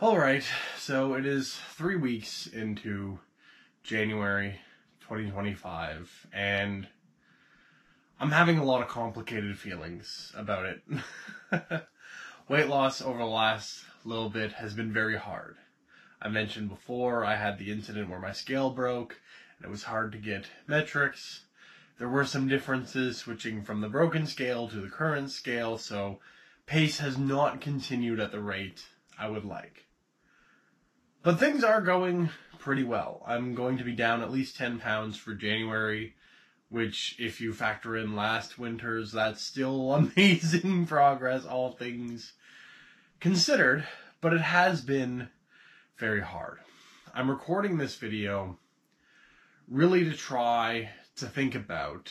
Alright, so it is 3 weeks into January 2025, and I'm having a lot of complicated feelings about it. Weight loss over the last little bit has been very hard. I mentioned before I had the incident where my scale broke, and it was hard to get metrics. There were some differences switching from the broken scale to the current scale, so pace has not continued at the rate I would like. But things are going pretty well. I'm going to be down at least 10 pounds for January, which, if you factor in last winter's, that's still amazing progress, all things considered, but it has been very hard. I'm recording this video really to try to think about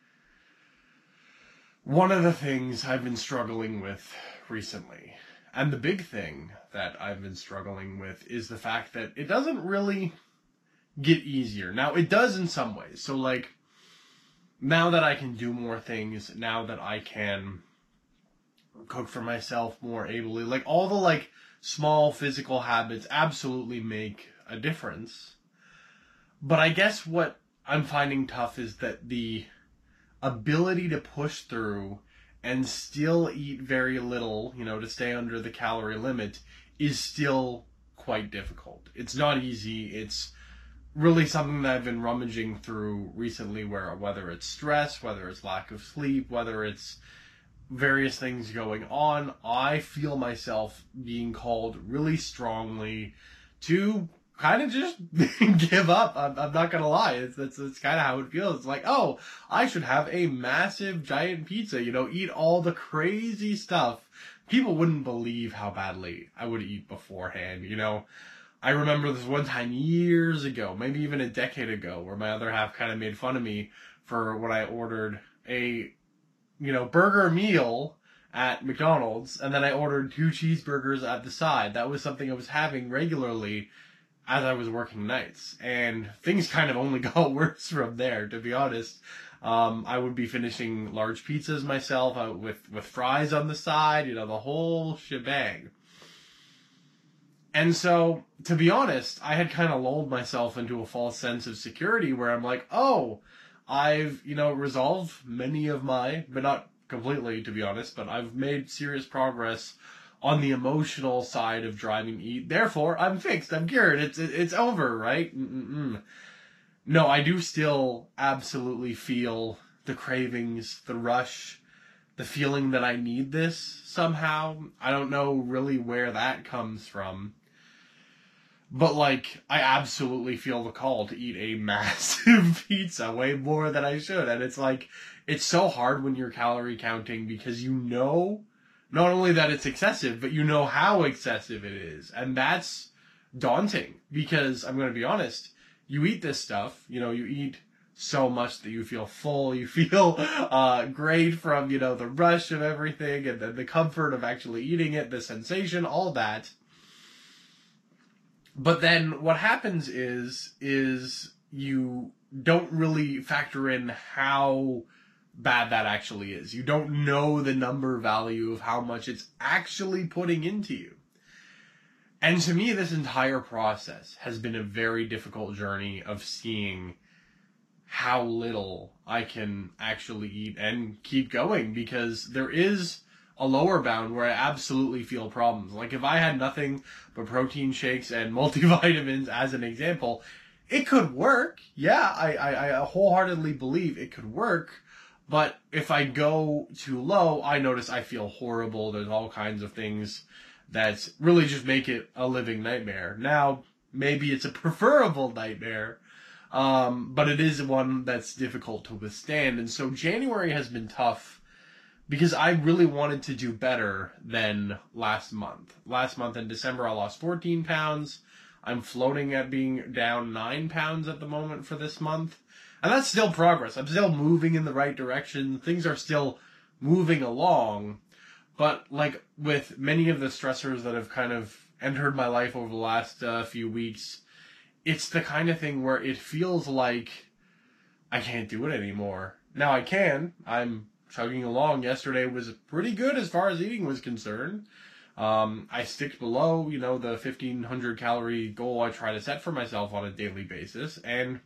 one of the things I've been struggling with recently. And the big thing that I've been struggling with is the fact that it doesn't really get easier. Now, it does in some ways. So, like, now that I can do more things, now that I can cook for myself more ably, like, all the, like, small physical habits absolutely make a difference. But I guess what I'm finding tough is that the ability to push through and still eat very little, to stay under the calorie limit, is still quite difficult. It's not easy. It's really something that I've been rummaging through recently, whether it's stress, whether it's lack of sleep, whether it's various things going on, I feel myself being called really strongly to kind of just give up. I'm not gonna lie. It's kind of how it feels. It's like, oh, I should have a massive giant pizza, eat all the crazy stuff. People wouldn't believe how badly I would eat beforehand, I remember this one time years ago, maybe even a decade ago, where my other half kind of made fun of me for when I ordered a, burger meal at McDonald's, and then I ordered 2 cheeseburgers at the side. That was something I was having regularly as I was working nights, and things kind of only got worse from there, to be honest. I would be finishing large pizzas myself with fries on the side, the whole shebang. And so, to be honest, I had kind of lulled myself into a false sense of security where I'm like, oh, I've, resolved many of but not completely, to be honest, but I've made serious progress on the emotional side of driving to eat. Therefore, I'm fixed. I'm cured. It's over, right? No, I do still absolutely feel the cravings, the rush, the feeling that I need this somehow. I don't know really where that comes from. But, I absolutely feel the call to eat a massive pizza, way more than I should. And it's so hard when you're calorie counting because not only that it's excessive, but how excessive it is. And that's daunting because, I'm going to be honest, you eat this stuff, you eat so much that you feel full, you feel great from, the rush of everything and the comfort of actually eating it, the sensation, all that. But then what happens is you don't really factor in how bad that actually is. You don't know the number value of how much it's actually putting into you. And to me, this entire process has been a very difficult journey of seeing how little I can actually eat and keep going, because there is a lower bound where I absolutely feel problems. Like, if I had nothing but protein shakes and multivitamins as an example, it could work. Yeah, I wholeheartedly believe it could work. But if I go too low, I notice I feel horrible. There's all kinds of things that really just make it a living nightmare. Now, maybe it's a preferable nightmare, but it is one that's difficult to withstand. And so January has been tough because I really wanted to do better than last month. Last month in December, I lost 14 pounds. I'm floating at being down 9 pounds at the moment for this month. And that's still progress. I'm still moving in the right direction. Things are still moving along. But, with many of the stressors that have kind of entered my life over the last few weeks, it's the kind of thing where it feels like I can't do it anymore. Now I can. I'm chugging along. Yesterday was pretty good as far as eating was concerned. I stick below, the 1,500 calorie goal I try to set for myself on a daily basis. And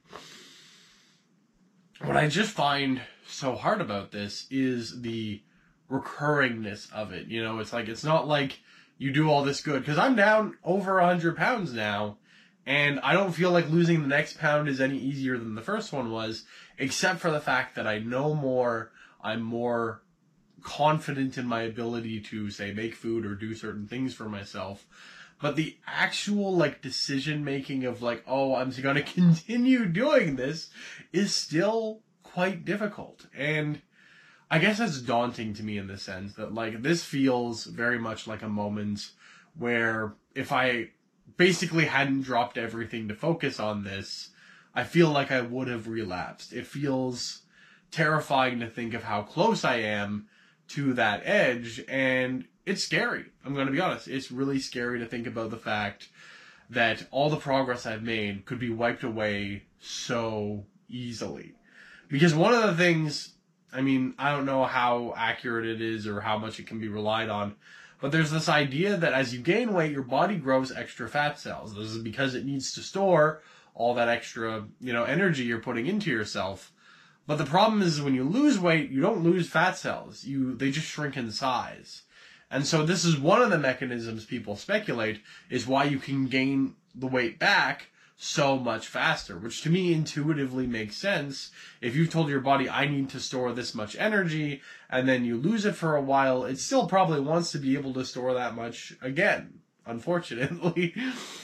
what I just find so hard about this is the recurringness of it. It's not like you do all this good, because I'm down over 100 pounds now, and I don't feel like losing the next pound is any easier than the first one was, except for the fact that I know more, I'm more confident in my ability to, say, make food or do certain things for myself. But the actual, decision making of, oh, I'm going to continue doing this is still quite difficult. And I guess that's daunting to me in the sense that, this feels very much like a moment where if I basically hadn't dropped everything to focus on this, I feel like I would have relapsed. It feels terrifying to think of how close I am to that edge, and it's scary. I'm going to be honest. It's really scary to think about the fact that all the progress I've made could be wiped away so easily. Because one of the things, I don't know how accurate it is or how much it can be relied on, but there's this idea that as you gain weight, your body grows extra fat cells. This is because it needs to store all that extra, energy you're putting into yourself. But the problem is when you lose weight, you don't lose fat cells. They just shrink in size. And so this is one of the mechanisms people speculate is why you can gain the weight back so much faster, which to me intuitively makes sense. If you've told your body, I need to store this much energy, and then you lose it for a while, it still probably wants to be able to store that much again, unfortunately.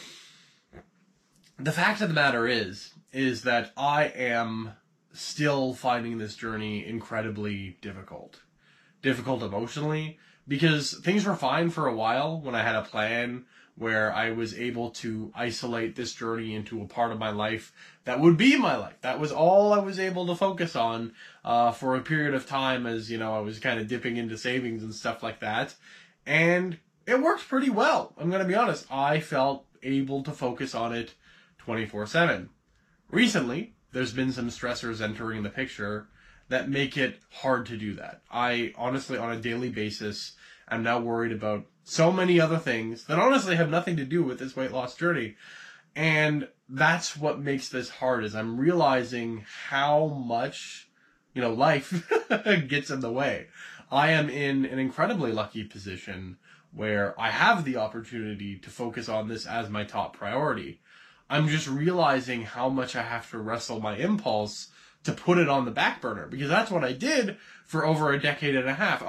The fact of the matter is that I am still finding this journey incredibly difficult. Difficult emotionally, because things were fine for a while when I had a plan where I was able to isolate this journey into a part of my life that would be my life. That was all I was able to focus on for a period of time as, I was kind of dipping into savings and stuff like that. And it worked pretty well. I'm going to be honest. I felt able to focus on it 24/7. Recently, there's been some stressors entering the picture that make it hard to do that. I honestly, on a daily basis, am now worried about so many other things that honestly have nothing to do with this weight loss journey. And that's what makes this hard, is I'm realizing how much, life gets in the way. I am in an incredibly lucky position where I have the opportunity to focus on this as my top priority. I'm just realizing how much I have to wrestle my impulse to put it on the back burner, because that's what I did for over a decade and a half.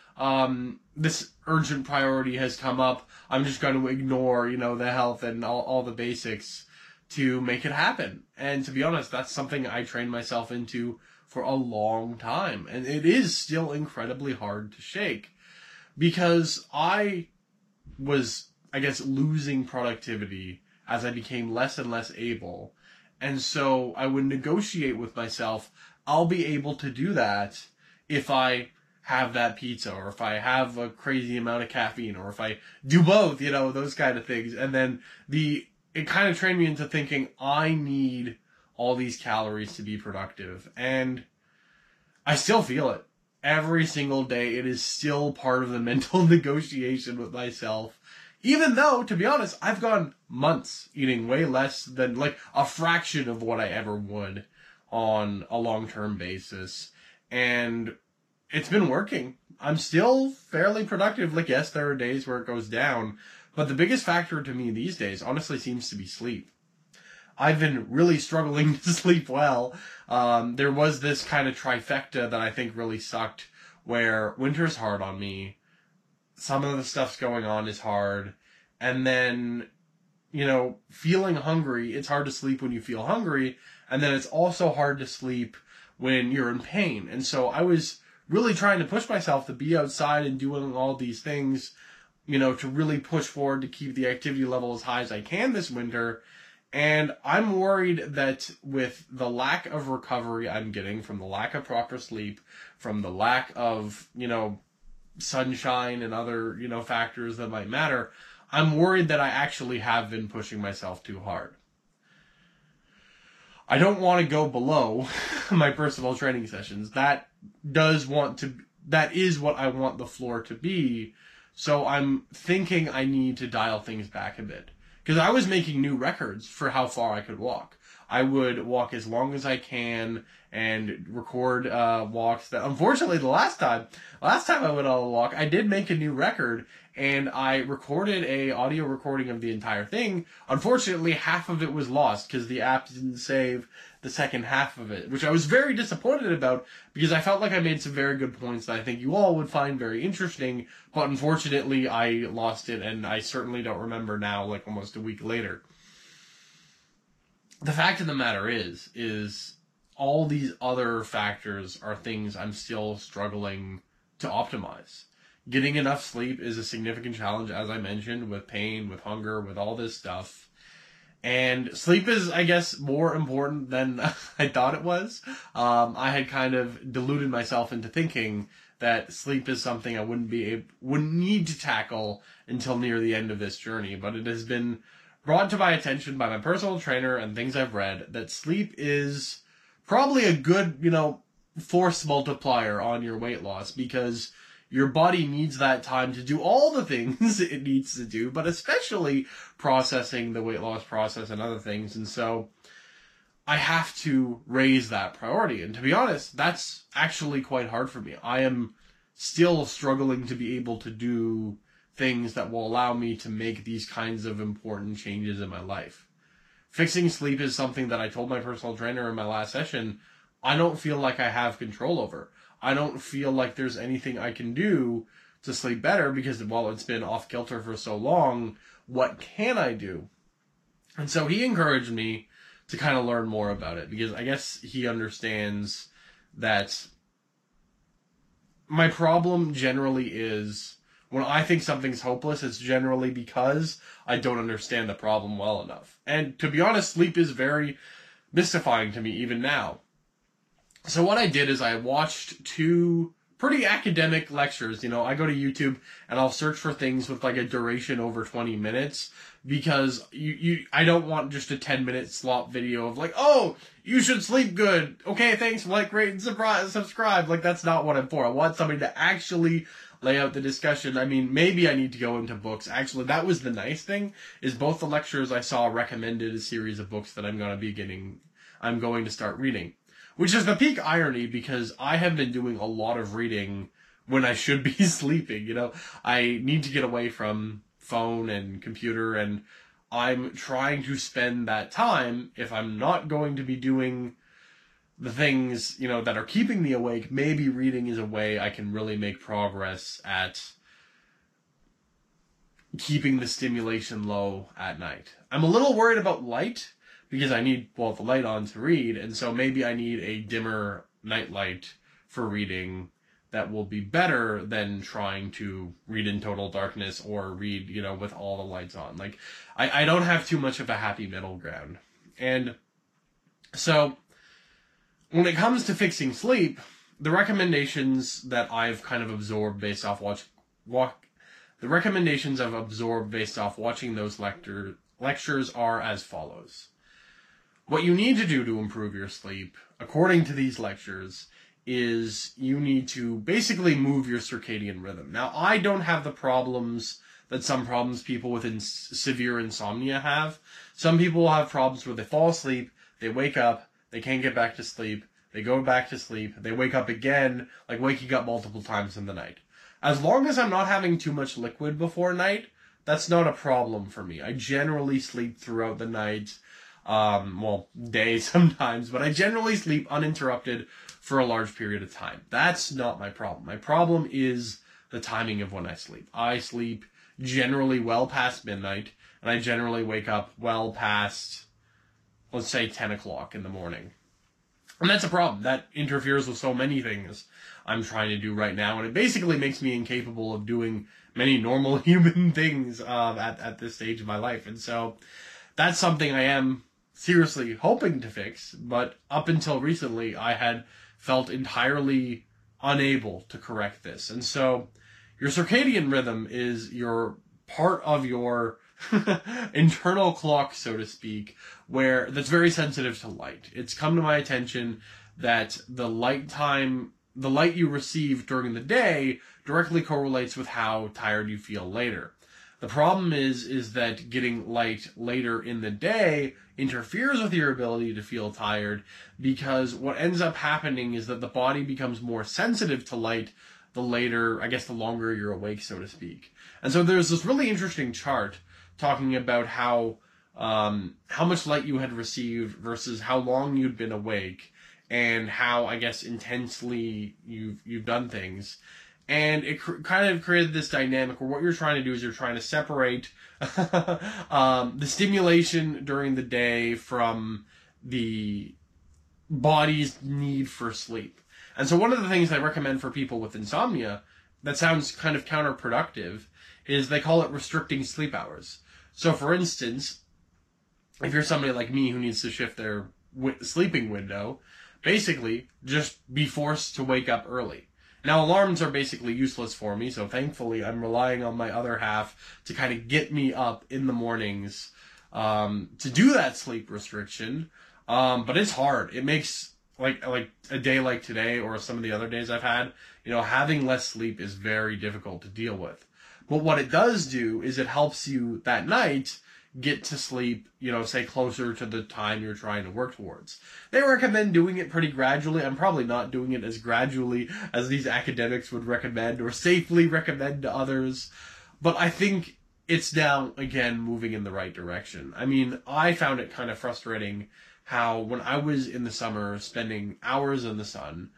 This urgent priority has come up. I'm just going to ignore, the health and all the basics to make it happen. And to be honest, that's something I trained myself into for a long time. And it is still incredibly hard to shake, because I was, losing productivity as I became less and less able. And so I would negotiate with myself, I'll be able to do that if I have that pizza, or if I have a crazy amount of caffeine, or if I do both, those kind of things. And then it kind of trained me into thinking I need all these calories to be productive. And I still feel it every single day. It is still part of the mental negotiation with myself. Even though, to be honest, I've gone months eating way less than, a fraction of what I ever would on a long-term basis. And it's been working. I'm still fairly productive. Yes, there are days where it goes down. But the biggest factor to me these days, honestly, seems to be sleep. I've been really struggling to sleep well. There was this kind of trifecta that I think really sucked, where winter's hard on me. Some of the stuff's going on is hard. And then, feeling hungry, it's hard to sleep when you feel hungry. And then it's also hard to sleep when you're in pain. And so I was really trying to push myself to be outside and doing all these things, to really push forward to keep the activity level as high as I can this winter. And I'm worried that with the lack of recovery I'm getting from the lack of proper sleep, from the lack of, sunshine and other, factors that might matter, I'm worried that I actually have been pushing myself too hard. I don't want to go below my personal training sessions. That is what I want the floor to be, So I'm thinking I need to dial things back a bit. Because I was making new records for how far I could walk. I would walk as long as I can and record walks that, unfortunately, the last time I went on a walk, I did make a new record, and I recorded a audio recording of the entire thing. Unfortunately, half of it was lost because the app didn't save the second half of it, which I was very disappointed about because I felt like I made some very good points that I think you all would find very interesting, but unfortunately I lost it, and I certainly don't remember now, like almost a week later. The fact of the matter is all these other factors are things I'm still struggling to optimize. Getting enough sleep is a significant challenge, as I mentioned, with pain, with hunger, with all this stuff. And sleep is, I guess, more important than I thought it was. I had kind of deluded myself into thinking that sleep is something I wouldn't need to tackle until near the end of this journey, but it has been brought to my attention by my personal trainer and things I've read that sleep is probably a good, force multiplier on your weight loss, because your body needs that time to do all the things it needs to do, but especially processing the weight loss process and other things. And so I have to raise that priority. And to be honest, that's actually quite hard for me. I am still struggling to be able to do things that will allow me to make these kinds of important changes in my life. Fixing sleep is something that I told my personal trainer in my last session I don't feel like I have control over. I don't feel like there's anything I can do to sleep better because, well, it's been off kilter for so long. What can I do? And so he encouraged me to kind of learn more about it, because I guess he understands that my problem generally is, when I think something's hopeless, it's generally because I don't understand the problem well enough. And to be honest, sleep is very mystifying to me even now. So what I did is I watched 2 pretty academic lectures. I go to YouTube and I'll search for things with like a duration over 20 minutes, because I don't want just a 10-minute slop video of like, oh, you should sleep good. Okay, thanks, like, rate, and subscribe. Like, that's not what I'm for. I want somebody to actually lay out the discussion. I mean, maybe I need to go into books. Actually, that was the nice thing, is both the lectures I saw recommended a series of books that I'm going to start reading. Which is the peak irony, because I have been doing a lot of reading when I should be sleeping. I need to get away from phone and computer, and I'm trying to spend that time, if I'm not going to be doing the things, that are keeping me awake, maybe reading is a way I can really make progress at keeping the stimulation low at night. I'm a little worried about light, because I need, the light on to read, and so maybe I need a dimmer night light for reading that will be better than trying to read in total darkness or read, with all the lights on. Like, I don't have too much of a happy middle ground. And so when it comes to fixing sleep, the recommendations that I've kind of absorbed based off watching those lectures are as follows. What you need to do to improve your sleep, according to these lectures, is you need to basically move your circadian rhythm. Now, I don't have the problems that some people with severe insomnia have. Some people will have problems where they fall asleep, they wake up, they can't get back to sleep, they go back to sleep, they wake up again, like waking up multiple times in the night. As long as I'm not having too much liquid before night, that's not a problem for me. I generally sleep throughout the night. Day sometimes, but I generally sleep uninterrupted for a large period of time. That's not my problem. My problem is the timing of when I sleep. I sleep generally well past midnight, and I generally wake up well past, let's say, 10 o'clock in the morning. And that's a problem. That interferes with so many things I'm trying to do right now, and it basically makes me incapable of doing many normal human things at this stage of my life. And so that's something I am seriously hoping to fix, but up until recently, I had felt entirely unable to correct this. And so your circadian rhythm is your part of your internal clock, so to speak, that's very sensitive to light. It's come to my attention that the light time the light you receive during the day directly correlates with how tired you feel later. The problem is that getting light later in the day interferes with your ability to feel tired, because what ends up happening is that the body becomes more sensitive to light the later, I guess the longer you're awake, so to speak. And so there's this really interesting chart talking about how much light you had received versus how long you'd been awake, and how, I guess, intensely you've done things. And it kind of created this dynamic where what you're trying to do is you're trying to separate the stimulation during the day from the body's need for sleep. And so one of the things I recommend for people with insomnia that sounds kind of counterproductive is they call it restricting sleep hours. So for instance, if you're somebody like me who needs to shift their sleeping window, basically just be forced to wake up early. Now, alarms are basically useless for me, so thankfully I'm relying on my other half to kind of get me up in the mornings to do that sleep restriction. But it's hard. It makes, like a day like today or some of the other days I've had, having less sleep is very difficult to deal with. But what it does do is it helps you that night get to sleep, say closer to the time you're trying to work towards. They recommend doing it pretty gradually. I'm probably not doing it as gradually as these academics would recommend or safely recommend to others, but I think it's now, again, moving in the right direction. I mean, I found it kind of frustrating how when I was in the summer spending hours in the sun,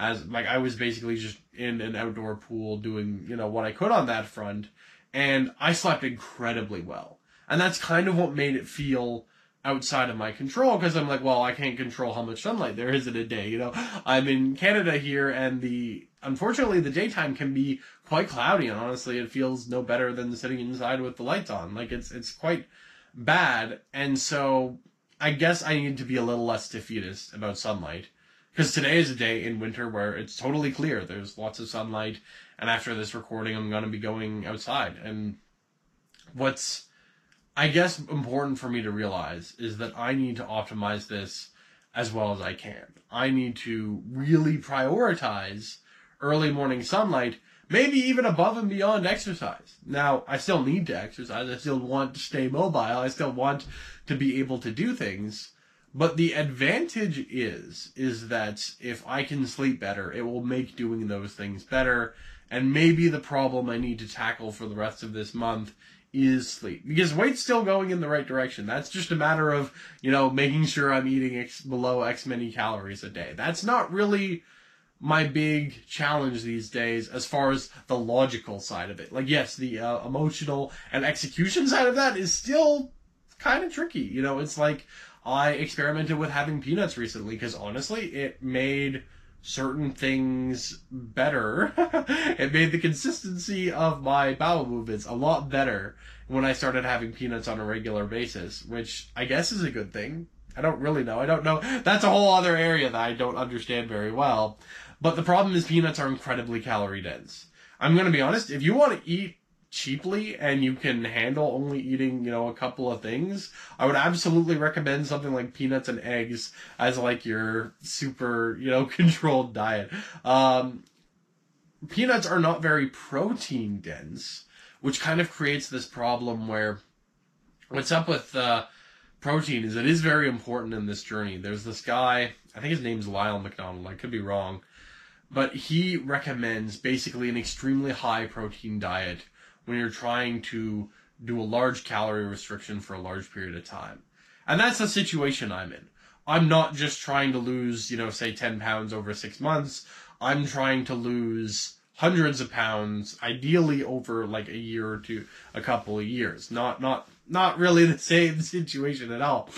I was basically just in an outdoor pool doing, what I could on that front, and I slept incredibly well. And that's kind of what made it feel outside of my control, because I'm like, well, I can't control how much sunlight there is in a day. I'm in Canada here, and unfortunately the daytime can be quite cloudy, and honestly it feels no better than sitting inside with the lights on. Like, it's quite bad. And so I guess I need to be a little less defeatist about sunlight, because today is a day in winter where it's totally clear. There's lots of sunlight, and after this recording I'm going to be going outside. And what's, I guess, important for me to realize is that I need to optimize this as well as I can. I need to really prioritize early morning sunlight, maybe even above and beyond exercise. Now, I still need to exercise. I still want to stay mobile. I still want to be able to do things. But the advantage is that if I can sleep better, it will make doing those things better. And maybe the problem I need to tackle for the rest of this month is sleep, because weight's still going in the right direction. That's just a matter of, making sure I'm eating below X many calories a day. That's not really my big challenge these days as far as the logical side of it. Like, yes, the emotional and execution side of that is still kind of tricky. It's like I experimented with having peanuts recently because honestly, it made certain things better. It made the consistency of my bowel movements a lot better when I started having peanuts on a regular basis, which I guess is a good thing. I don't really know. I don't know. That's a whole other area that I don't understand very well. But the problem is peanuts are incredibly calorie dense. I'm going to be honest, if you want to eat cheaply and you can handle only eating, a couple of things, I would absolutely recommend something like peanuts and eggs as like your super, controlled diet. Peanuts are not very protein dense, which kind of creates this problem where what's up with protein is it is very important in this journey. There's this guy, I think his name's Lyle McDonald, I could be wrong, but he recommends basically an extremely high protein diet when you're trying to do a large calorie restriction for a large period of time. And that's the situation I'm in. I'm not just trying to lose, say 10 pounds over 6 months. I'm trying to lose hundreds of pounds, ideally over like a year or two, a couple of years. Not really the same situation at all.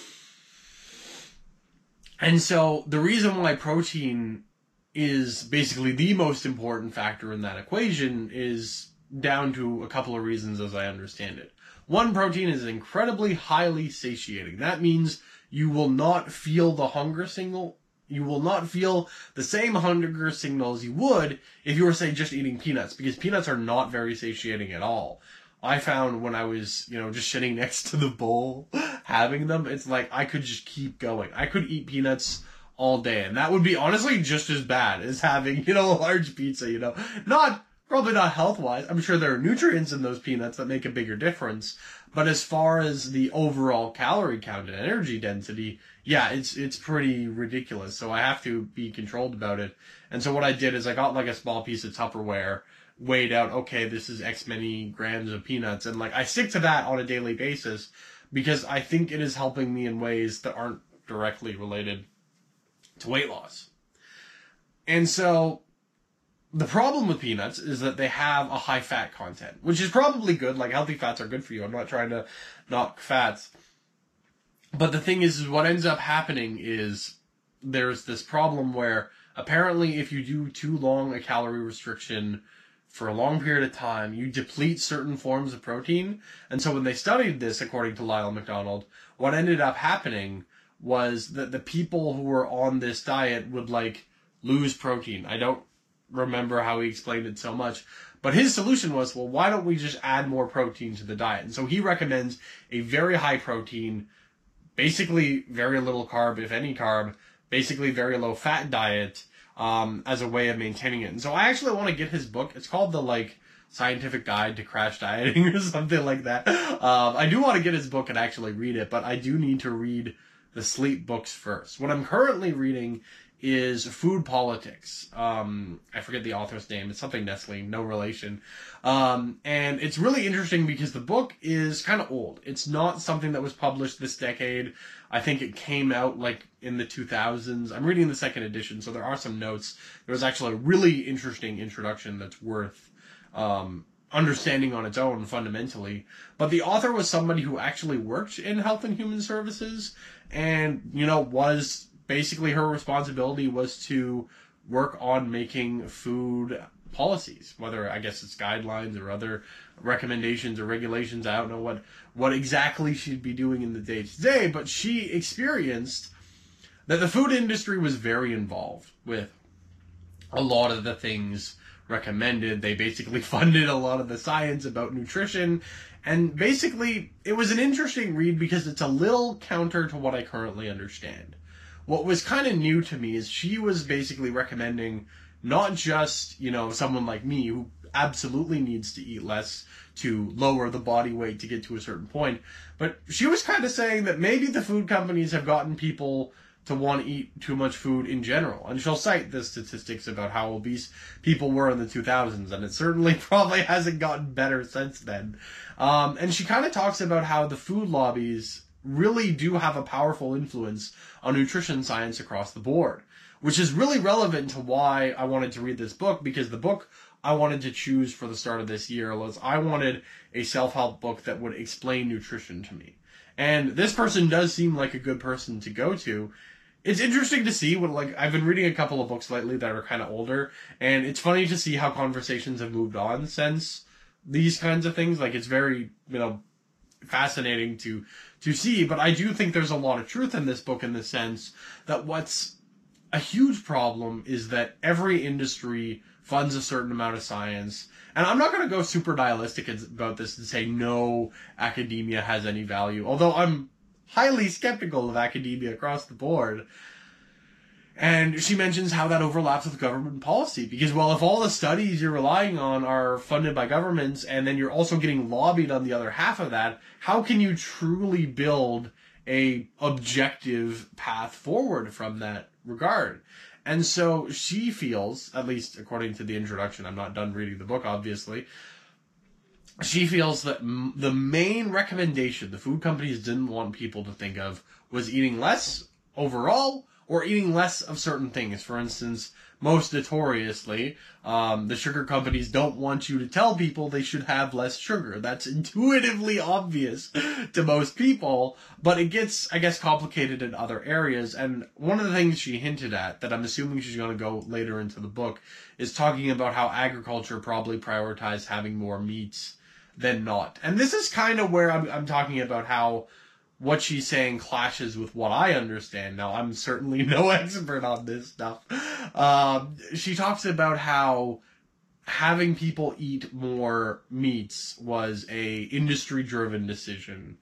And so the reason why protein is basically the most important factor in that equation is down to a couple of reasons as I understand it. One, protein is incredibly highly satiating. That means you will not feel the hunger signal. You will not feel the same hunger signals you would if you were, say, just eating peanuts, because peanuts are not very satiating at all. I found when I was, just sitting next to the bowl having them, it's like I could just keep going. I could eat peanuts all day. And that would be honestly just as bad as having, a large pizza, probably not health-wise. I'm sure there are nutrients in those peanuts that make a bigger difference. But as far as the overall calorie count and energy density, yeah, it's pretty ridiculous. So I have to be controlled about it. And so what I did is I got like a small piece of Tupperware, weighed out, okay, this is X many grams of peanuts. And like I stick to that on a daily basis because I think it is helping me in ways that aren't directly related to weight loss. And so the problem with peanuts is that they have a high fat content, which is probably good. Like healthy fats are good for you. I'm not trying to knock fats. But the thing is what ends up happening is there's this problem where apparently if you do too long a calorie restriction for a long period of time, you deplete certain forms of protein. And so when they studied this, according to Lyle McDonald, what ended up happening was that the people who were on this diet would like lose protein. I don't remember how he explained it so much, but his solution was, well, why don't we just add more protein to the diet? And so he recommends a very high protein, basically very little carb, if any carb, basically very low fat diet, as a way of maintaining it. And so I actually want to get his book. It's called the Scientific Guide to Crash Dieting or something like that. I do want to get his book and actually read it, but I do need to read the sleep books first. What I'm currently reading is Food Politics. I forget the author's name. It's something Nestle, no relation. And it's really interesting because the book is kind of old. It's not something that was published this decade. I think it came out in the 2000s. I'm reading the second edition, so there are some notes. There was actually a really interesting introduction that's worth understanding on its own fundamentally. But the author was somebody who actually worked in health and human services and, was basically her responsibility was to work on making food policies, whether I guess it's guidelines or other recommendations or regulations. I don't know what exactly she'd be doing in the day to day, but she experienced that the food industry was very involved with a lot of the things recommended. They basically funded a lot of the science about nutrition. And basically, it was an interesting read because it's a little counter to what I currently understand. What was kind of new to me is she was basically recommending not just, someone like me who absolutely needs to eat less to lower the body weight to get to a certain point, but she was kind of saying that maybe the food companies have gotten people to want to eat too much food in general. And she'll cite the statistics about how obese people were in the 2000s, and it certainly probably hasn't gotten better since then. And she kind of talks about how the food lobbies really do have a powerful influence on nutrition science across the board, which is really relevant to why I wanted to read this book, because the book I wanted to choose for the start of this year was I wanted a self-help book that would explain nutrition to me. And this person does seem like a good person to go to. It's interesting to see I've been reading a couple of books lately that are kind of older, and it's funny to see how conversations have moved on since these kinds of things. It's very, fascinating to see, but I do think there's a lot of truth in this book in the sense that what's a huge problem is that every industry funds a certain amount of science. And I'm not going to go super nihilistic about this and say no academia has any value, although I'm highly skeptical of academia across the board. And she mentions how that overlaps with government policy. Because, well, if all the studies you're relying on are funded by governments and then you're also getting lobbied on the other half of that, how can you truly build a objective path forward from that regard? And so she feels, at least according to the introduction, I'm not done reading the book, obviously, she feels that the main recommendation the food companies didn't want people to think of was eating less overall, or eating less of certain things. For instance, most notoriously, the sugar companies don't want you to tell people they should have less sugar. That's intuitively obvious to most people, but it gets, I guess, complicated in other areas. And one of the things she hinted at, that I'm assuming she's going to go later into the book, is talking about how agriculture probably prioritized having more meats than not. And this is kind of where I'm talking about how what she's saying clashes with what I understand. Now, I'm certainly no expert on this stuff. She talks about how having people eat more meats was a industry-driven decision.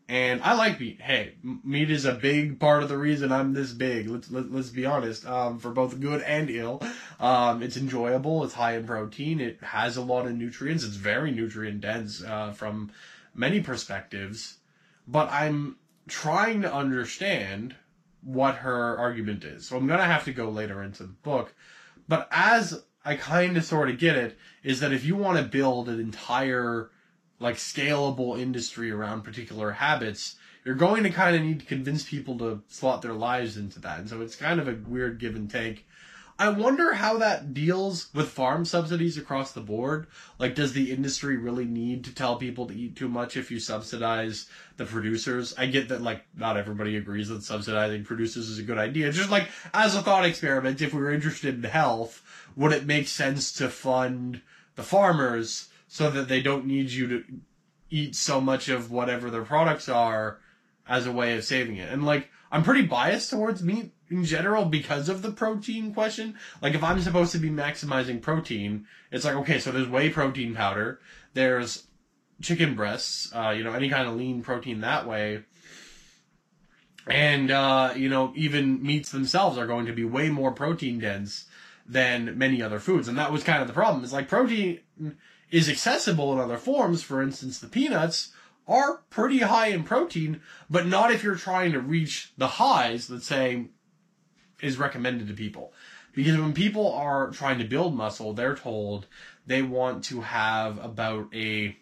And I like meat. Hey, meat is a big part of the reason I'm this big. Let's be honest. For both good and ill. It's enjoyable. It's high in protein. It has a lot of nutrients. It's very nutrient dense, from many perspectives. But I'm trying to understand what her argument is. So I'm gonna have to go later into the book. But as I kind of sort of get it, is that if you want to build an entire like scalable industry around particular habits, you're going to kind of need to convince people to slot their lives into that. And so it's kind of a weird give and take. I wonder how that deals with farm subsidies across the board. Like, does the industry really need to tell people to eat too much if you subsidize the producers? I get that, like, not everybody agrees that subsidizing producers is a good idea. Just like, as a thought experiment, if we were interested in health, would it make sense to fund the farmers so that they don't need you to eat so much of whatever their products are as a way of saving it? And, like, I'm pretty biased towards meat in general because of the protein question. Like, if I'm supposed to be maximizing protein, it's like, okay, so there's whey protein powder, there's chicken breasts, any kind of lean protein that way. And, even meats themselves are going to be way more protein dense than many other foods. And that was kind of the problem. It's like protein is accessible in other forms. For instance, the peanuts are pretty high in protein, but not if you're trying to reach the highs that, say, is recommended to people. Because when people are trying to build muscle, they're told they want to have about a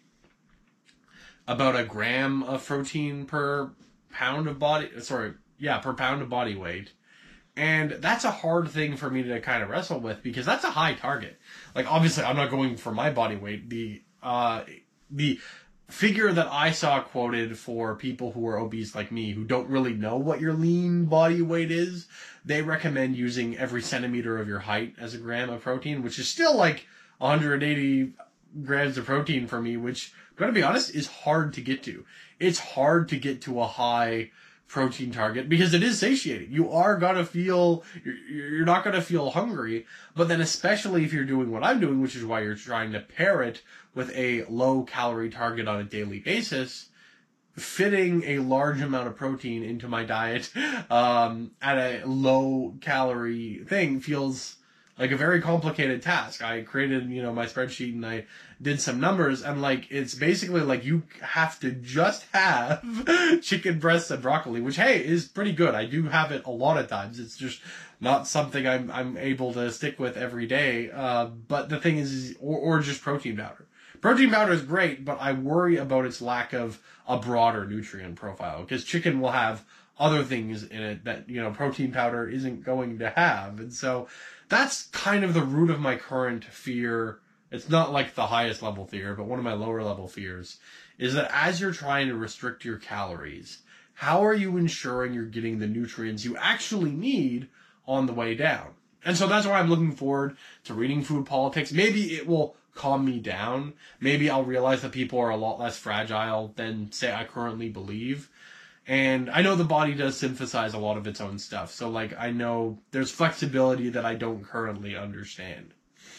gram of protein per pound of per pound of body weight. And that's a hard thing for me to kind of wrestle with, because that's a high target. Like, obviously, I'm not going for my body weight. The figure that I saw quoted for people who are obese like me, who don't really know what your lean body weight is, they recommend using every centimeter of your height as a gram of protein, which is still like 180 grams of protein for me, which, I'm going to be honest, is hard to get to. It's hard to get to a high protein target because it is satiating. You are gonna feel, you're not gonna feel hungry, but then especially if you're doing what I'm doing, which is why you're trying to pair it with a low calorie target on a daily basis, fitting a large amount of protein into my diet at a low calorie thing feels like a very complicated task. I created, my spreadsheet and I did some numbers, and like, it's basically like you have to just have chicken breasts and broccoli, which, hey, is pretty good. I do have it a lot of times. It's just not something I'm able to stick with every day. But the thing is, or just protein powder. Protein powder is great, but I worry about its lack of a broader nutrient profile, because chicken will have other things in it that, protein powder isn't going to have. And so that's kind of the root of my current fear. It's not like the highest level fear, but one of my lower level fears is that as you're trying to restrict your calories, how are you ensuring you're getting the nutrients you actually need on the way down? And so that's why I'm looking forward to reading Food Politics. Maybe it will calm me down. Maybe I'll realize that people are a lot less fragile than, say, I currently believe. And I know the body does synthesize a lot of its own stuff. So, like, I know there's flexibility that I don't currently understand.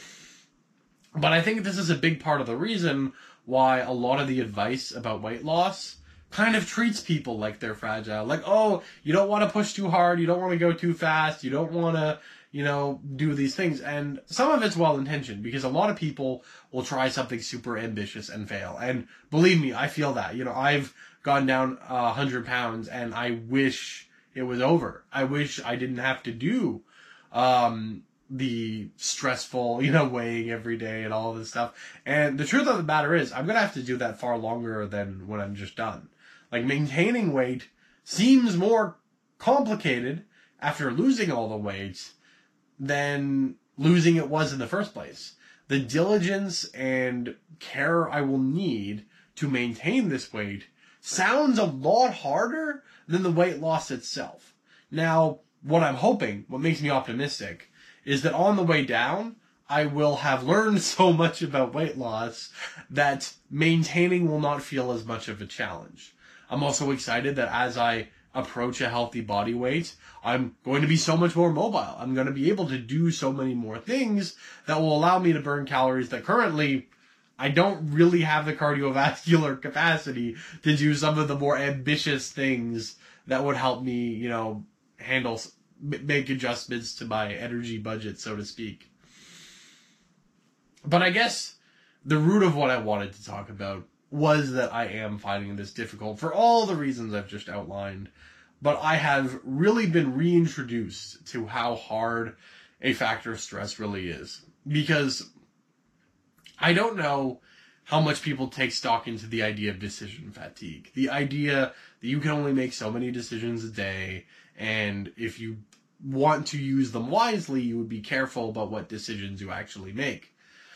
But I think this is a big part of the reason why a lot of the advice about weight loss kind of treats people like they're fragile. Like, oh, you don't want to push too hard. You don't want to go too fast. You don't want to, do these things. And some of it's well-intentioned, because a lot of people will try something super ambitious and fail. And believe me, I feel that. I've gone down 100 pounds and I wish it was over. I wish I didn't have to do the stressful, weighing every day and all this stuff. And the truth of the matter is, I'm going to have to do that far longer than when I'm just done. Like, maintaining weight seems more complicated after losing all the weight than losing it was in the first place. The diligence and care I will need to maintain this weight sounds a lot harder than the weight loss itself. Now, what I'm hoping, what makes me optimistic, is that on the way down, I will have learned so much about weight loss that maintaining will not feel as much of a challenge. I'm also excited that as I approach a healthy body weight, I'm going to be so much more mobile. I'm going to be able to do so many more things that will allow me to burn calories that currently I don't really have the cardiovascular capacity to do some of the more ambitious things that would help me, you know, make adjustments to my energy budget, so to speak. But I guess the root of what I wanted to talk about was that I am finding this difficult for all the reasons I've just outlined. But I have really been reintroduced to how hard a factor of stress really is. Because I don't know how much people take stock into the idea of decision fatigue. The idea that you can only make so many decisions a day, and if you want to use them wisely, you would be careful about what decisions you actually make.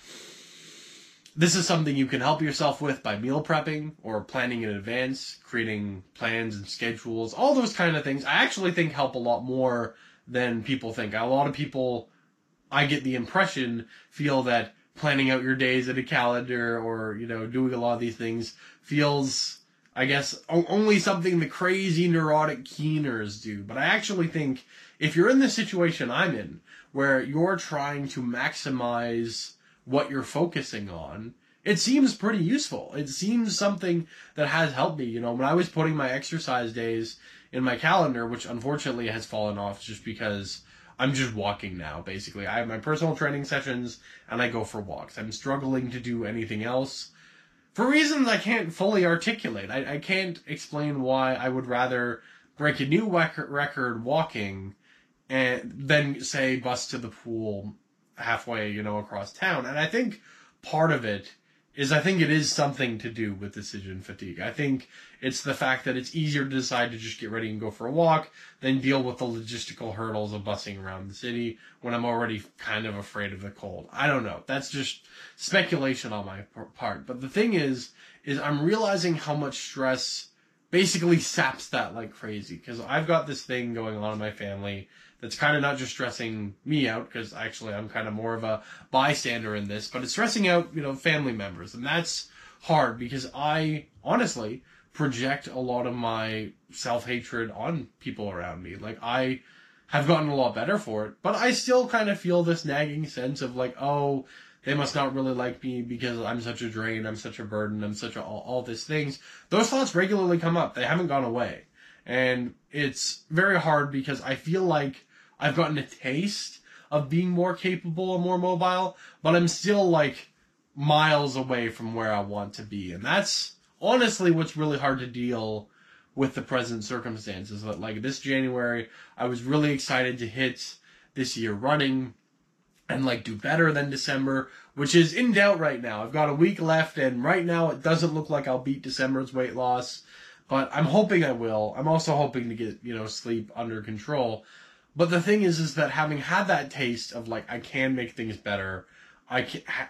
This is something you can help yourself with by meal prepping or planning in advance, creating plans and schedules, all those kind of things. I actually think help a lot more than people think. A lot of people, I get the impression, feel that planning out your days in a calendar or, you know, doing a lot of these things feels, I guess, only something the crazy neurotic keeners do. But I actually think if you're in the situation I'm in, where you're trying to maximize what you're focusing on, it seems pretty useful. It seems something that has helped me. You know, when I was putting my exercise days in my calendar, which unfortunately has fallen off just because I'm just walking now, basically. I have my personal training sessions and I go for walks. I'm struggling to do anything else for reasons I can't fully articulate. I can't explain why I would rather break a new record walking and then, say, bus to the pool halfway, you know, across town. And I think part of it is, I think it is something to do with decision fatigue. I think it's the fact that it's easier to decide to just get ready and go for a walk than deal with the logistical hurdles of busing around the city when I'm already kind of afraid of the cold. I don't know. That's just speculation on my part. But the thing is I'm realizing how much stress basically saps that like crazy. Because I've got this thing going on in my family that's kind of not just stressing me out, because actually I'm kind of more of a bystander in this, but it's stressing out, you know, family members. And that's hard because I honestly project a lot of my self-hatred on people around me. Like, I have gotten a lot better for it, but I still kind of feel this nagging sense of like, oh, they must not really like me because I'm such a drain, I'm such a burden, I'm such all these things. Those thoughts regularly come up. They haven't gone away. And it's very hard because I feel like I've gotten a taste of being more capable and more mobile, but I'm still like miles away from where I want to be. And that's honestly what's really hard to deal with the present circumstances. Like this January, I was really excited to hit this year running and like do better than December, which is in doubt right now. I've got a week left, and right now it doesn't look like I'll beat December's weight loss, but I'm hoping I will. I'm also hoping to get, you know, sleep under control. But the thing is that having had that taste of like, I can make things better, I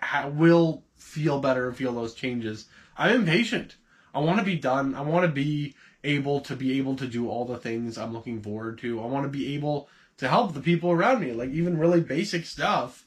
will feel better and feel those changes, I'm impatient. I want to be done. I want to be able to do all the things I'm looking forward to. I want to be able to help the people around me, like even really basic stuff.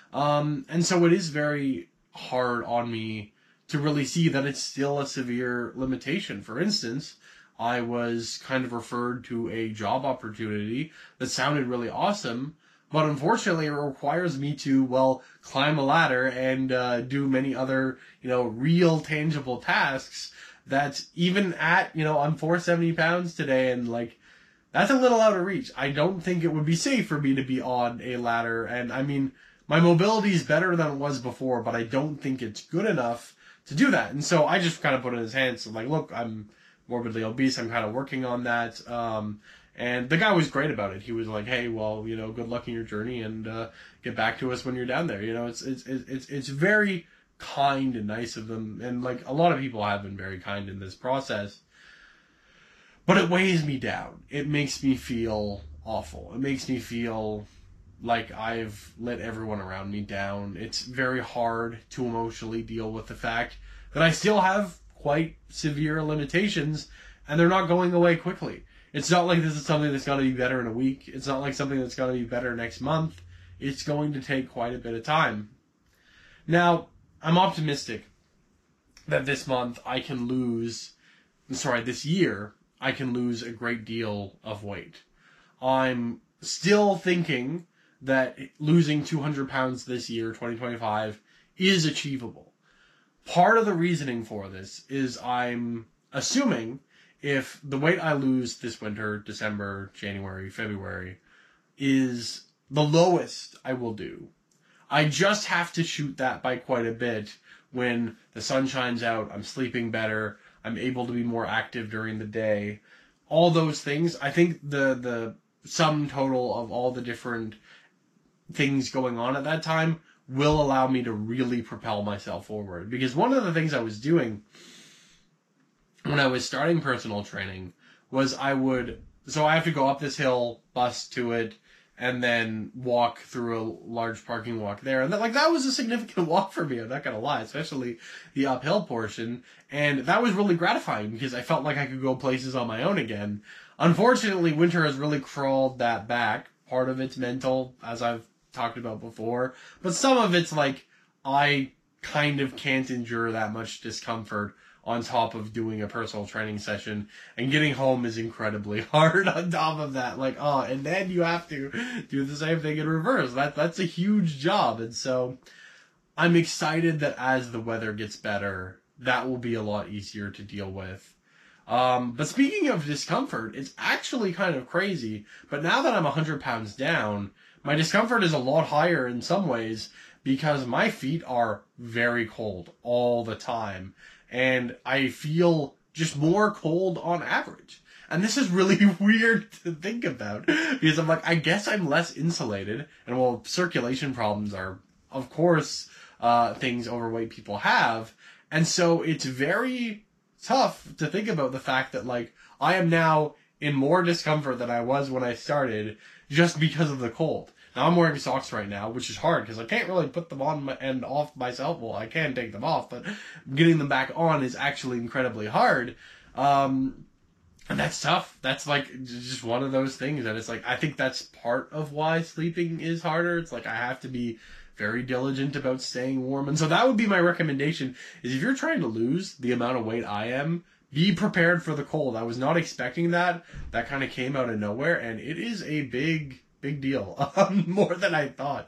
And so it is very hard on me to really see that it's still a severe limitation. For instance, I was kind of referred to a job opportunity that sounded really awesome, but unfortunately it requires me to, well, climb a ladder and do many other, you know, real tangible tasks that even at, you know, I'm 470 pounds today, and like, that's a little out of reach. I don't think it would be safe for me to be on a ladder. And I mean, my mobility is better than it was before, but I don't think it's good enough to do that. And so I just kind of put it in his hands. I'm like, look, I'm morbidly obese. I'm kind of working on that. And the guy was great about it. He was like, hey, well, you know, good luck in your journey, and get back to us when you're down there. You know, it's very kind and nice of them. And like, a lot of people have been very kind in this process. But it weighs me down. It makes me feel awful. It makes me feel like I've let everyone around me down. It's very hard to emotionally deal with the fact that I still have quite severe limitations, and they're not going away quickly. It's not like this is something that's going to be better in a week. It's not like something that's going to be better next month. It's going to take quite a bit of time. Now, I'm optimistic that this year, I can lose a great deal of weight. I'm still thinking that losing 200 pounds this year, 2025, is achievable. part of the reasoning for this is I'm assuming if the weight I lose this winter, December, January, February, is the lowest I will do, I just have to shoot that by quite a bit when the sun shines out, I'm sleeping better, I'm able to be more active during the day. All those things, I think the sum total of all the different things going on at that time will allow me to really propel myself forward. Because one of the things I was doing when I was starting personal training was I have to go up this hill, bus to it, and then walk through a large parking walk there. And that was a significant walk for me, I'm not gonna lie, especially the uphill portion. And that was really gratifying because I felt like I could go places on my own again. Unfortunately, winter has really crawled that back. Part of it's mental, as I've talked about before, but some of it's like, I kind of can't endure that much discomfort on top of doing a personal training session, and getting home is incredibly hard on top of that. And then you have to do the same thing in reverse. That's a huge job. And so I'm excited that as the weather gets better, that will be a lot easier to deal with. But speaking of discomfort, it's actually kind of crazy. But now that I'm 100 pounds down, my discomfort is a lot higher in some ways because my feet are very cold all the time. And I feel just more cold on average. And this is really weird to think about because I'm like, I guess I'm less insulated. And well, circulation problems are, of course, things overweight people have. And so it's very tough to think about the fact that I am now in more discomfort than I was when I started just because of the cold. Now I'm wearing socks right now, which is hard because I can't really put them on and off myself. Well, I can take them off, but getting them back on is actually incredibly hard. And that's tough. That's just one of those things that it's I think that's part of why sleeping is harder. It's I have to be very diligent about staying warm. And so that would be my recommendation is if you're trying to lose the amount of weight I am, be prepared for the cold. I was not expecting that. That kind of came out of nowhere, and it is a big deal, more than I thought.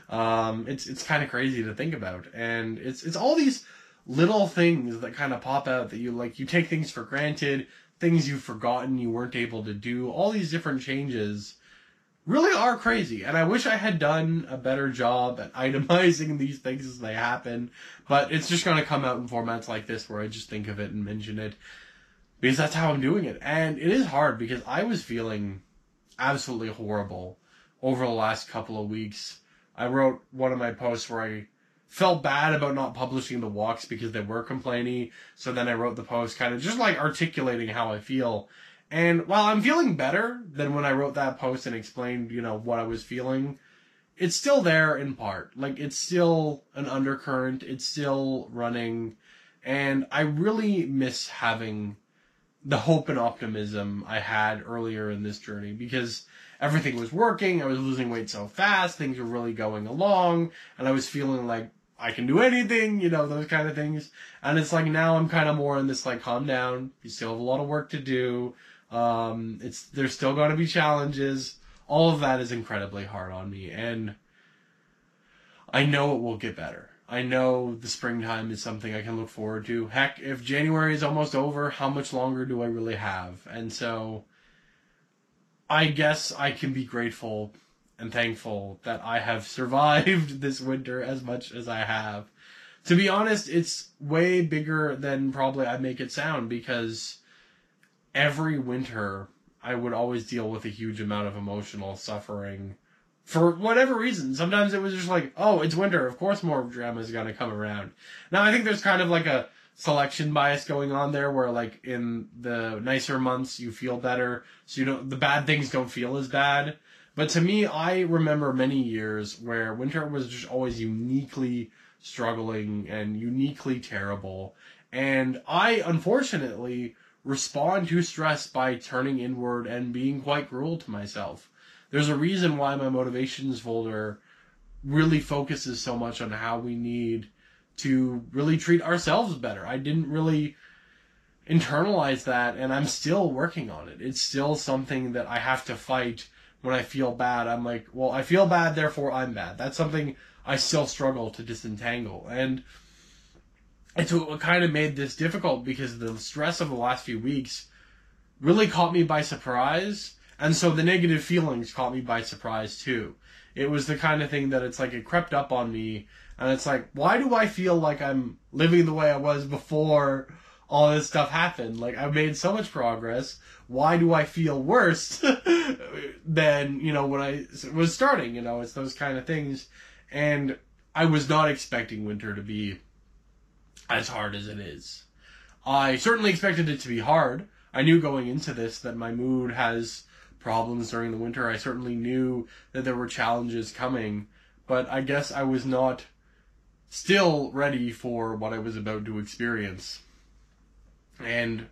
It's kind of crazy to think about, and it's all these little things that kind of pop out that you take things for granted, things you've forgotten you weren't able to do. All these different changes really are crazy, and I wish I had done a better job at itemizing these things as they happen, but it's just going to come out in formats like this where I just think of it and mention it because that's how I'm doing it. And it is hard because I was feeling absolutely horrible over the last couple of weeks. I wrote one of my posts where I felt bad about not publishing the walks because they were complainy. So then I wrote the post kind of just articulating how I feel. And while I'm feeling better than when I wrote that post and explained, what I was feeling, it's still there in part. It's still an undercurrent. It's still running. And I really miss having the hope and optimism I had earlier in this journey because everything was working. I was losing weight so fast. Things were really going along. And I was feeling like I can do anything, those kind of things. And it's now I'm kind of more in this calm down. You still have a lot of work to do. There's still going to be challenges. All of that is incredibly hard on me. And I know it will get better. I know the springtime is something I can look forward to. Heck, if January is almost over, how much longer do I really have? And so I guess I can be grateful and thankful that I have survived this winter as much as I have. To be honest, it's way bigger than probably I make it sound because every winter I would always deal with a huge amount of emotional suffering for whatever reason. Sometimes it was just oh, it's winter, of course more drama is going to come around. Now I think there's kind of a selection bias going on there where in the nicer months you feel better, so the bad things don't feel as bad. But to me, I remember many years where winter was just always uniquely struggling and uniquely terrible. And I unfortunately respond to stress by turning inward and being quite cruel to myself. There's a reason why my motivations folder really focuses so much on how we need to really treat ourselves better. I didn't really internalize that, and I'm still working on it. It's still something that I have to fight when I feel bad. I'm well, I feel bad, therefore I'm bad. That's something I still struggle to disentangle. And And so it kind of made this difficult because the stress of the last few weeks really caught me by surprise. And so the negative feelings caught me by surprise too. It was the kind of thing that it's like it crept up on me. And it's like, why do I feel like I'm living the way I was before all this stuff happened? Like, I've made so much progress. Why do I feel worse than, when I was starting? It's those kind of things. And I was not expecting winter to be as hard as it is. I certainly expected it to be hard. I knew going into this that my mood has problems during the winter. I certainly knew that there were challenges coming, but I guess I was not still ready for what I was about to experience. And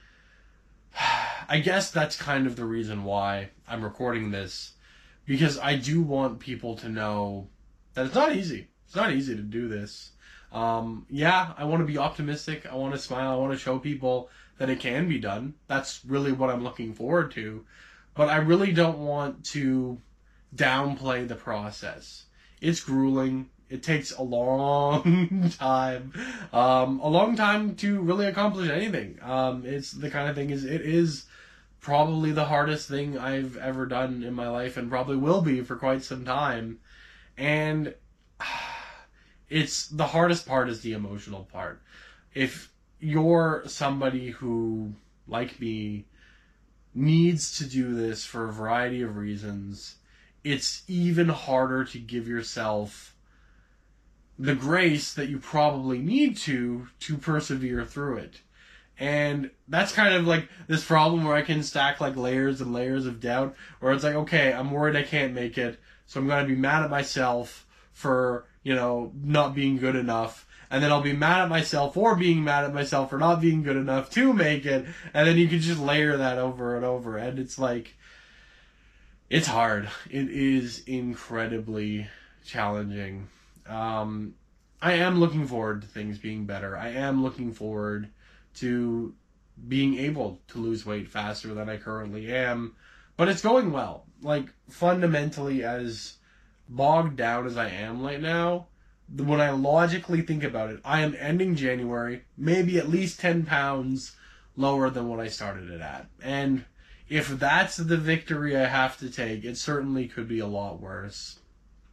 I guess that's kind of the reason why I'm recording this, because I do want people to know that it's not easy. It's not easy to do this. Yeah, I want to be optimistic. I want to smile. I want to show people that it can be done. That's really what I'm looking forward to. But I really don't want to downplay the process. It's grueling. It takes a long time. A long time to really accomplish anything. It's the kind of thing it is probably the hardest thing I've ever done in my life, and probably will be for quite some time. And it's the hardest part is the emotional part. If you're somebody who, like me, needs to do this for a variety of reasons, it's even harder to give yourself the grace that you probably need to persevere through it. And that's kind of like this problem where I can stack like layers and layers of doubt, where it's like, okay, I'm worried I can't make it, so I'm going to be mad at myself for, not being good enough. And then I'll be mad at myself for being mad at myself for not being good enough to make it. And then you can just layer that over and over. And it's like, it's hard. It is incredibly challenging. I am looking forward to things being better. I am looking forward to being able to lose weight faster than I currently am. But it's going well. Like, fundamentally, as bogged down as I am right now, when I logically think about it, I am ending January maybe at least 10 pounds lower than what I started it at. And if that's the victory I have to take, it certainly could be a lot worse.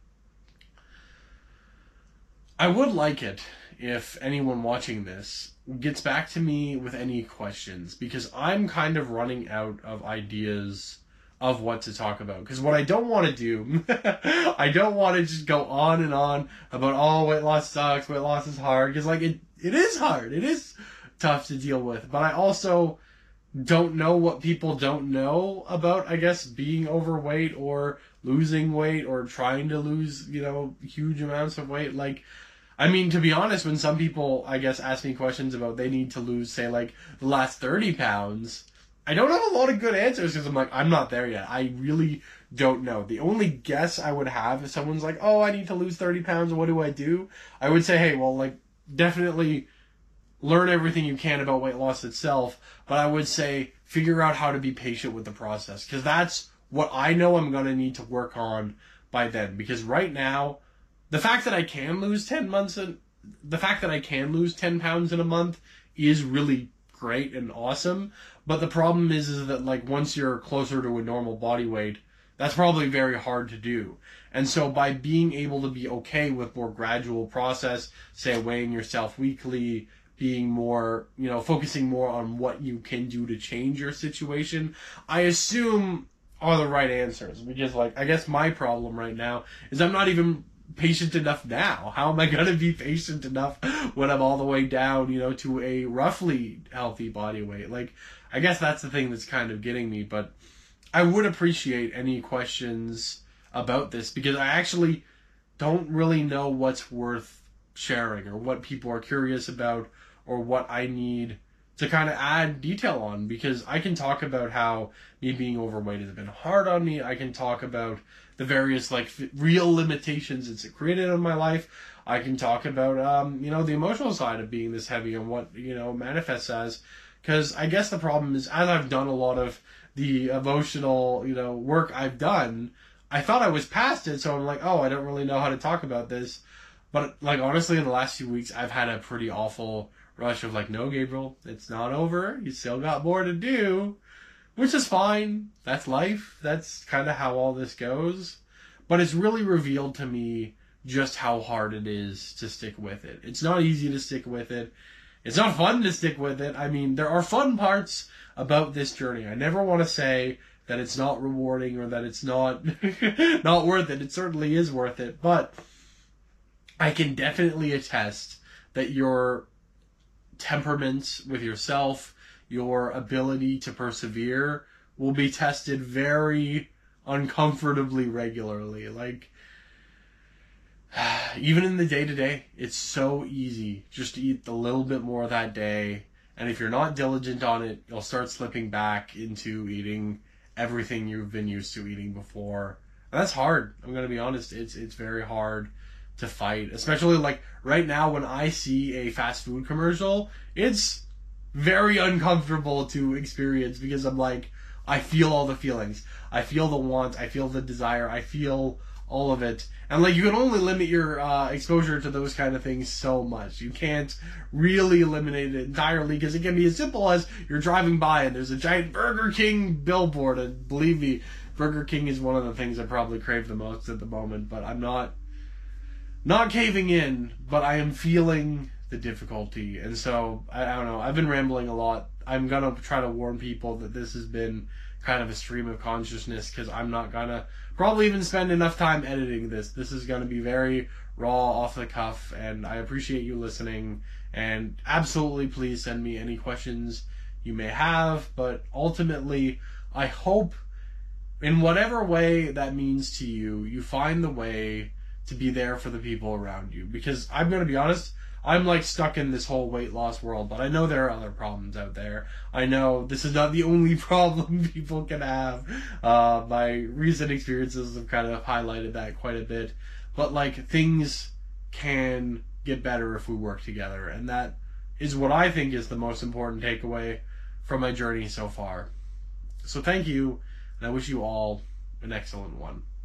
I would like it if anyone watching this gets back to me with any questions, because I'm kind of running out of ideas of what to talk about. Because what I don't want to do, I don't want to just go on and on about, oh, weight loss sucks, weight loss is hard. Because, like, it is hard. It is tough to deal with. But I also don't know what people don't know about, I guess, being overweight or losing weight or trying to lose, huge amounts of weight. Like, I mean, to be honest, when some people, I guess, ask me questions about they need to lose, say, like, the last 30 pounds, I don't have a lot of good answers because I'm like, I'm not there yet. I really don't know. The only guess I would have if someone's like, oh, I need to lose 30 pounds, what do I do? I would say, hey, well, like, definitely learn everything you can about weight loss itself, but I would say figure out how to be patient with the process, because that's what I know I'm going to need to work on by then. Because right now, the fact that I can lose 10 pounds in a month is really great and awesome. But the problem is that, like, once you're closer to a normal body weight, that's probably very hard to do. And so by being able to be okay with more gradual process, say weighing yourself weekly, being more, focusing more on what you can do to change your situation, I assume are the right answers. Because, like, I guess my problem right now is I'm not even patient enough now. How am I going to be patient enough when I'm all the way down, to a roughly healthy body weight? Like, I guess that's the thing that's kind of getting me, but I would appreciate any questions about this, because I actually don't really know what's worth sharing or what people are curious about or what I need to kind of add detail on, because I can talk about how me being overweight has been hard on me. I can talk about the various, like, real limitations it's created in my life. I can talk about, the emotional side of being this heavy and what, manifests as. Because I guess the problem is, as I've done a lot of the emotional, work I've done, I thought I was past it, so I'm like, oh, I don't really know how to talk about this. But, like, honestly, in the last few weeks, I've had a pretty awful rush of, like, no, Gabriel, it's not over. You still got more to do. Which is fine. That's life. That's kind of how all this goes. But it's really revealed to me just how hard it is to stick with it. It's not easy to stick with it. It's not fun to stick with it. I mean, there are fun parts about this journey. I never want to say that it's not rewarding or that it's not not worth it. It certainly is worth it. But I can definitely attest that your temperament with yourself, your ability to persevere, will be tested very uncomfortably regularly. Like, even in the day-to-day, it's so easy just to eat a little bit more that day. And if you're not diligent on it, you'll start slipping back into eating everything you've been used to eating before. And that's hard. I'm going to be honest. It's very hard to fight. Especially, like, right now when I see a fast food commercial, it's very uncomfortable to experience because I'm like, I feel all the feelings. I feel the want. I feel the desire. I feel all of it. And, like, you can only limit your exposure to those kind of things so much. You can't really eliminate it entirely because it can be as simple as you're driving by and there's a giant Burger King billboard. And believe me, Burger King is one of the things I probably crave the most at the moment. But I'm not caving in, but I am feeling the difficulty. And so, I don't know, I've been rambling a lot. I'm going to try to warn people that this has been kind of a stream of consciousness because I'm not going to probably even spend enough time editing this. This is going to be very raw, off the cuff, and I appreciate you listening. And absolutely please send me any questions you may have. But ultimately, I hope in whatever way that means to you, you find the way to be there for the people around you. Because I'm going to be honest, I'm like stuck in this whole weight loss world, but I know there are other problems out there. I know this is not the only problem people can have. My recent experiences have kind of highlighted that quite a bit. But, like, things can get better if we work together. And that is what I think is the most important takeaway from my journey so far. So thank you, and I wish you all an excellent one.